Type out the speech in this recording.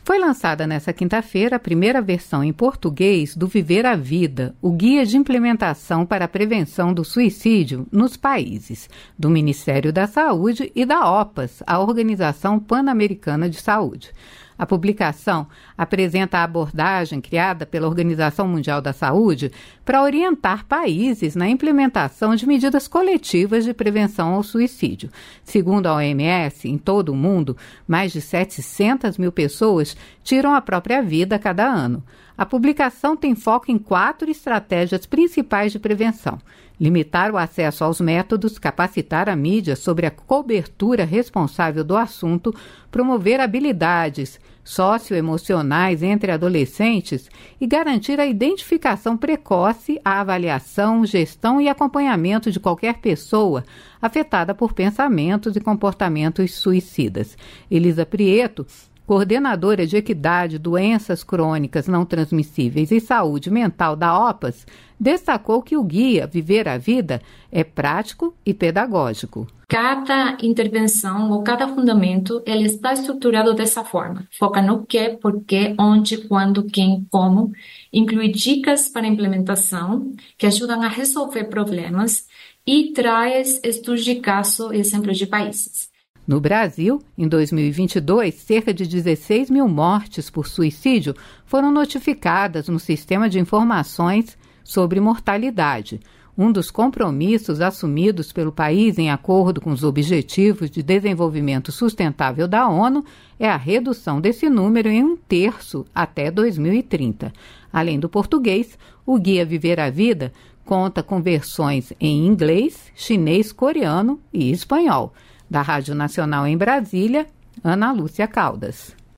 Foi lançada nesta quinta-feira a primeira versão em português do Viver a Vida, o Guia de Implementação para a Prevenção do Suicídio nos países, do Ministério da Saúde e da OPAS, a Organização Pan-Americana de Saúde. A publicação apresenta a abordagem criada pela Organização Mundial da Saúde para orientar países na implementação de medidas coletivas de prevenção ao suicídio. Segundo a OMS, em todo o mundo, mais de 700 mil pessoas tiram a própria vida a cada ano. A publicação tem foco em 4 estratégias principais de prevenção: limitar o acesso aos métodos, capacitar a mídia sobre a cobertura responsável do assunto, promover habilidades socioemocionais entre adolescentes e garantir a identificação precoce, a avaliação, gestão e acompanhamento de qualquer pessoa afetada por pensamentos e comportamentos suicidas. Elisa Prieto, coordenadora de Equidade, Doenças Crônicas Não Transmissíveis e Saúde Mental da OPAS, destacou que o guia Viver a Vida é prático e pedagógico. Cada intervenção ou cada fundamento, ele está estruturado dessa forma. Foca no que, porquê, onde, quando, quem, como. Inclui dicas para implementação que ajudam a resolver problemas e traz estudos de caso e exemplos de países. No Brasil, em 2022, cerca de 16 mil mortes por suicídio foram notificadas no Sistema de Informações sobre Mortalidade. Um dos compromissos assumidos pelo país em acordo com os Objetivos de Desenvolvimento Sustentável da ONU é a redução desse número em 1/3 até 2030. Além do português, o Guia Viver a Vida conta com versões em inglês, chinês, coreano e espanhol. Da Rádio Nacional em Brasília, Ana Lúcia Caldas.